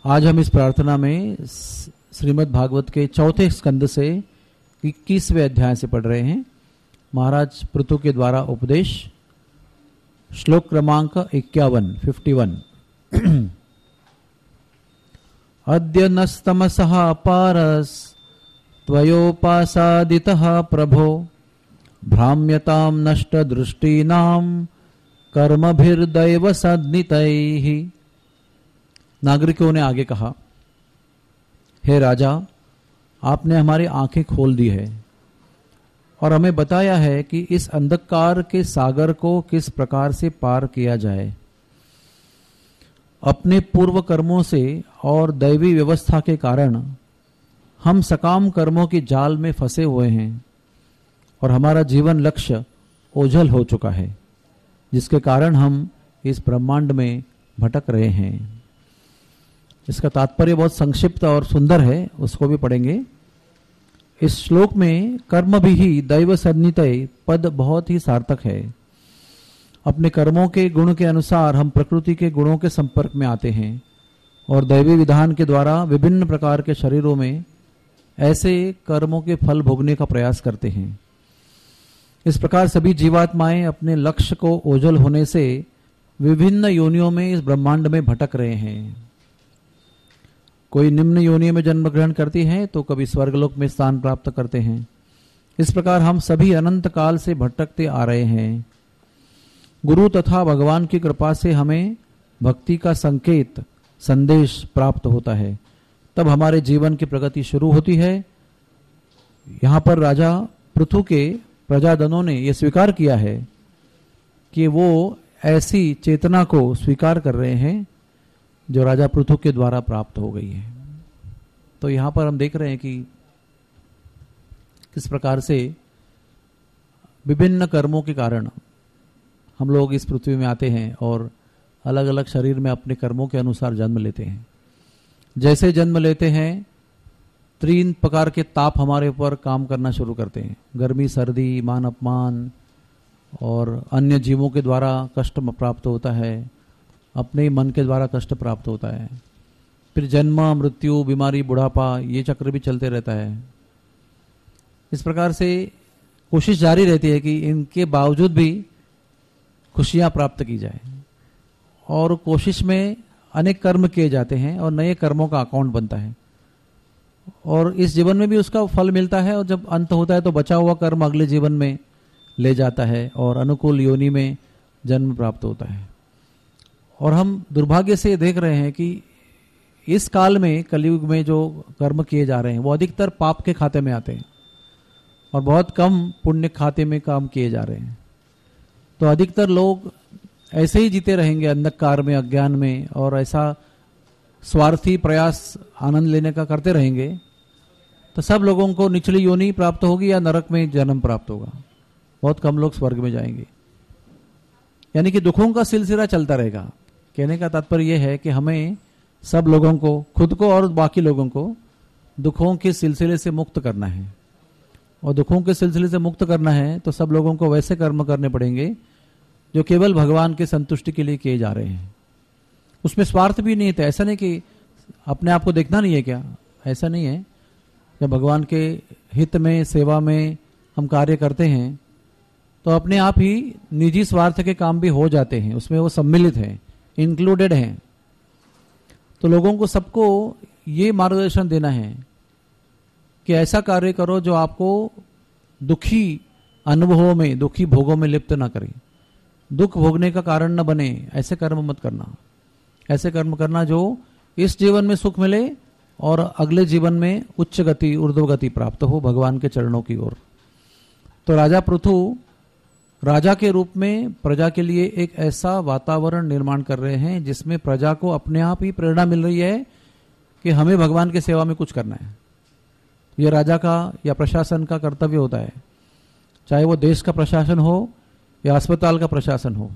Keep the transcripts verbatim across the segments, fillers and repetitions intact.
आज हम इस प्रार्थना में श्रीमद् भागवत के चौथे स्कंद से इक्कीसवें अध्याय से पढ़ रहे हैं। महाराज पृथु के द्वारा उपदेश, श्लोक क्रमांक इक्यावन फिफ्टी वन। अद्य नस्तमसः पारस त्वयोपासादितः प्रभो भ्राम्यतां नष्टदृष्टीनां कर्मभिर्दैव सद्नितैः। नागरिकों ने आगे कहा, हे राजा, आपने हमारी आंखें खोल दी है और हमें बताया है कि इस अंधकार के सागर को किस प्रकार से पार किया जाए। अपने पूर्व कर्मों से और दैवी व्यवस्था के कारण हम सकाम कर्मों की जाल में फंसे हुए हैं और हमारा जीवन लक्ष्य ओझल हो चुका है, जिसके कारण हम इस ब्रह्मांड में भटक रहे हैं। इसका तात्पर्य बहुत संक्षिप्त और सुंदर है, उसको भी पढ़ेंगे। इस श्लोक में कर्म भी ही दैव सन्नितय पद बहुत ही सार्थक है। अपने कर्मों के गुण के अनुसार हम प्रकृति के गुणों के संपर्क में आते हैं और दैवी विधान के द्वारा विभिन्न प्रकार के शरीरों में ऐसे कर्मों के फल भोगने का प्रयास करते हैं। इस प्रकार सभी जीवात्माएं अपने लक्ष्य को ओझल होने से विभिन्न योनियों में इस ब्रह्मांड में भटक रहे हैं। कोई निम्न योनि में जन्म ग्रहण करती हैं तो कभी स्वर्गलोक में स्थान प्राप्त करते हैं। इस प्रकार हम सभी अनंत काल से भटकते आ रहे हैं। गुरु तथा भगवान की कृपा से हमें भक्ति का संकेत संदेश प्राप्त होता है, तब हमारे जीवन की प्रगति शुरू होती है। यहाँ पर राजा पृथु के प्रजाजनों ने यह स्वीकार किया है कि वो ऐसी चेतना को स्वीकार कर रहे हैं जो राजा पृथु के द्वारा प्राप्त हो गई है। तो यहाँ पर हम देख रहे हैं कि किस प्रकार से विभिन्न कर्मों के कारण हम लोग इस पृथ्वी में आते हैं और अलग अलग शरीर में अपने कर्मों के अनुसार जन्म लेते हैं। जैसे जन्म लेते हैं, तीन प्रकार के ताप हमारे ऊपर काम करना शुरू करते हैं। गर्मी, सर्दी, मान अपमान और अन्य जीवों के द्वारा कष्ट प्राप्त होता है, अपने मन के द्वारा कष्ट प्राप्त होता है। फिर जन्म, मृत्यु, बीमारी, बुढ़ापा, ये चक्र भी चलते रहता है। इस प्रकार से कोशिश जारी रहती है कि इनके बावजूद भी खुशियां प्राप्त की जाए और कोशिश में अनेक कर्म किए जाते हैं और नए कर्मों का अकाउंट बनता है और इस जीवन में भी उसका फल मिलता है और जब अंत होता है तो बचा हुआ कर्म अगले जीवन में ले जाता है और अनुकूल योनि में जन्म प्राप्त होता है। और हम दुर्भाग्य से देख रहे हैं कि इस काल में, कलयुग में जो कर्म किए जा रहे हैं वो अधिकतर पाप के खाते में आते हैं और बहुत कम पुण्य खाते में काम किए जा रहे हैं। तो अधिकतर लोग ऐसे ही जीते रहेंगे अंधकार में, अज्ञान में, और ऐसा स्वार्थी प्रयास आनंद लेने का करते रहेंगे तो सब लोगों को निचली योनि प्राप्त होगी या नरक में जन्म प्राप्त होगा। बहुत कम लोग स्वर्ग में जाएंगे। यानी कि दुखों का सिलसिला चलता रहेगा। कहने का तात्पर्य यह है कि हमें सब लोगों को, खुद को और बाकी लोगों को दुखों के सिलसिले से मुक्त करना है और दुखों के सिलसिले से मुक्त करना है तो सब लोगों को वैसे कर्म करने पड़ेंगे जो केवल भगवान के संतुष्टि के लिए किए जा रहे हैं। उसमें स्वार्थ भी नहीं था। ऐसा नहीं कि अपने आप को देखना नहीं है क्या, ऐसा नहीं है। जब भगवान के हित में, सेवा में हम कार्य करते हैं तो अपने आप ही निजी स्वार्थ के काम भी हो जाते हैं, उसमें वो सम्मिलित हैं, इंक्लूडेड हैं। तो लोगों को, सबको ये मार्गदर्शन देना है कि ऐसा कार्य करो जो आपको दुखी अनुभवों में, दुखी भोगों में लिप्त ना करे, दुख भोगने का कारण न बने। ऐसे कर्म मत करना। ऐसे कर्म करना जो इस जीवन में सुख मिले और अगले जीवन में उच्च गति, ऊर्ध्व गति प्राप्त हो भगवान के चरणों की ओर। तो राजा पृथु राजा के रूप में प्रजा के लिए एक ऐसा वातावरण निर्माण कर रहे हैं जिसमें प्रजा को अपने आप ही प्रेरणा मिल रही है कि हमें भगवान की सेवा में कुछ करना है। यह राजा का या प्रशासन का कर्तव्य होता है, चाहे वो देश का प्रशासन हो या अस्पताल का प्रशासन हो।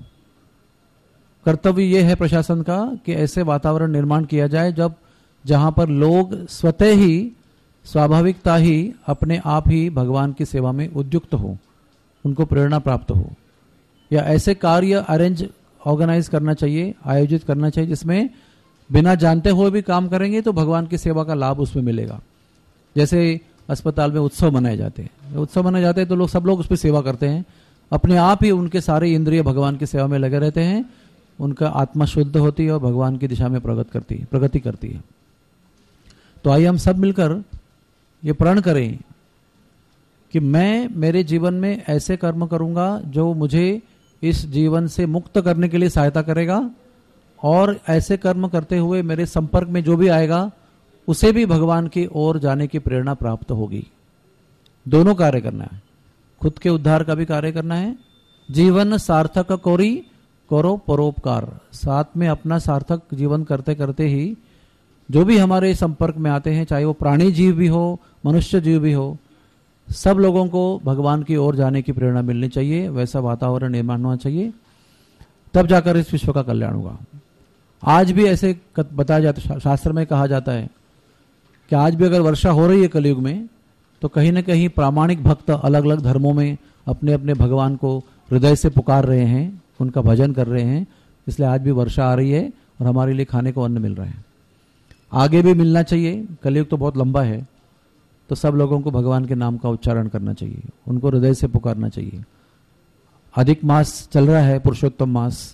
कर्तव्य यह है प्रशासन का कि ऐसे वातावरण निर्माण किया जाए जब जहां पर लोग स्वतः ही, स्वाभाविकता ही अपने आप ही भगवान की सेवा में उद्युक्त हो, उनको प्रेरणा प्राप्त हो। या ऐसे कार्य अरेंज ऑर्गेनाइज करना चाहिए, आयोजित करना चाहिए जिसमें बिना जानते हुए भी काम करेंगे तो भगवान की सेवा का लाभ उसमें मिलेगा। जैसे अस्पताल में उत्सव मनाए जाते हैं, उत्सव मनाए जाते हैं तो लोग सब लोग उस पर सेवा करते हैं, अपने आप ही उनके सारे इंद्रिय भगवान की सेवा में लगे रहते हैं, उनका आत्मा शुद्ध होती है और भगवान की दिशा में प्रगति करती है प्रगति करती है। तो आइए हम सब मिलकर ये प्रण करें कि मैं मेरे जीवन में ऐसे कर्म करूंगा जो मुझे इस जीवन से मुक्त करने के लिए सहायता करेगा, और ऐसे कर्म करते हुए मेरे संपर्क में जो भी आएगा उसे भी भगवान की ओर जाने की प्रेरणा प्राप्त होगी। दोनों कार्य करना है, खुद के उद्धार का भी कार्य करना है, जीवन सार्थक कोरी करो परोपकार, साथ में अपना सार्थक जीवन करते करते ही जो भी हमारे संपर्क में आते हैं, चाहे वो प्राणी जीव भी हो मनुष्य जीव भी हो, सब लोगों को भगवान की ओर जाने की प्रेरणा मिलनी चाहिए, वैसा वातावरण निर्माण होना चाहिए, तब जाकर इस विश्व का कल्याण होगा। आज भी ऐसे बताया जाता, शास्त्र में कहा जाता है कि आज भी अगर वर्षा हो रही है कलयुग में तो कहीं न कहीं प्रामाणिक भक्त अलग अलग धर्मों में अपने अपने भगवान को हृदय से पुकार रहे हैं, उनका भजन कर रहे हैं, इसलिए आज भी वर्षा आ रही है और हमारे लिए खाने को अन्न मिल रहा है। आगे भी मिलना चाहिए, कलयुग तो बहुत लंबा है, तो सब लोगों को भगवान के नाम का उच्चारण करना चाहिए, उनको हृदय से पुकारना चाहिए। अधिक मास चल रहा है, पुरुषोत्तम मास,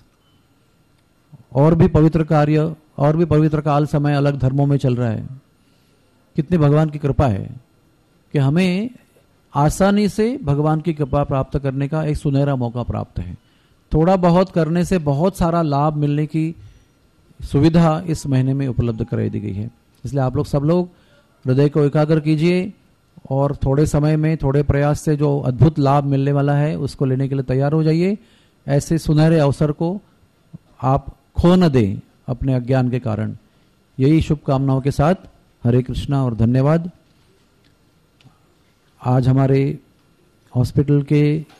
और भी पवित्र कार्य और भी पवित्र काल समय अलग धर्मों में चल रहा है। कितनी भगवान की कृपा है कि हमें आसानी से भगवान की कृपा प्राप्त करने का एक सुनहरा मौका प्राप्त है। थोड़ा बहुत करने से बहुत सारा लाभ मिलने की सुविधा इस महीने में उपलब्ध कराई दी गई है। इसलिए आप लोग सब लोग हृदय को एकाग्र कीजिए और थोड़े समय में थोड़े प्रयास से जो अद्भुत लाभ मिलने वाला है उसको लेने के लिए तैयार हो जाइए। ऐसे सुनहरे अवसर को आप खो न दें अपने अज्ञान के कारण। यही शुभकामनाओं के साथ हरे कृष्णा और धन्यवाद। आज हमारे हॉस्पिटल के